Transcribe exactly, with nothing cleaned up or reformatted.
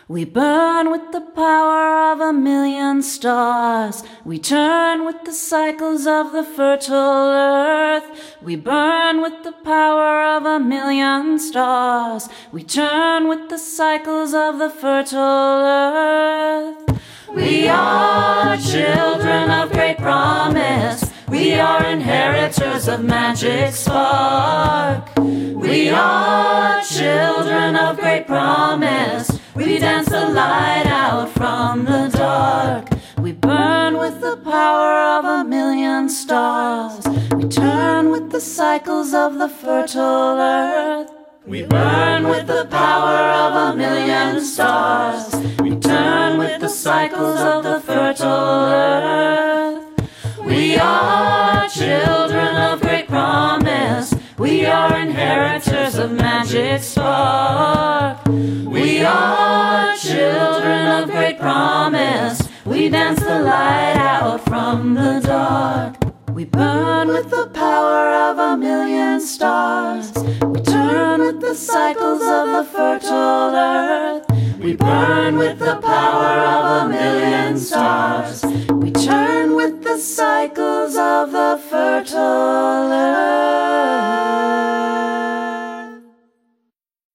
We burn with the power of a million stars. We turn with the cycles of the fertile earth. We burn with the power of a million stars. We turn with the cycles of the fertile earth. We are children of great promise. We are inheritors of magic spark. We are children of great promise. We dance the light out from the dark. We burn with the power of a million stars. We turn with the cycles of the fertile earth. We burn with the power of a million stars. We turn with the cycles of the fertile earth. We are children of great promise. We are inheritors of magic spark. We are children of great promise. We dance the light out from the dark. We burn with the power of a million stars. We turn with the cycles of the fertile earth. We burn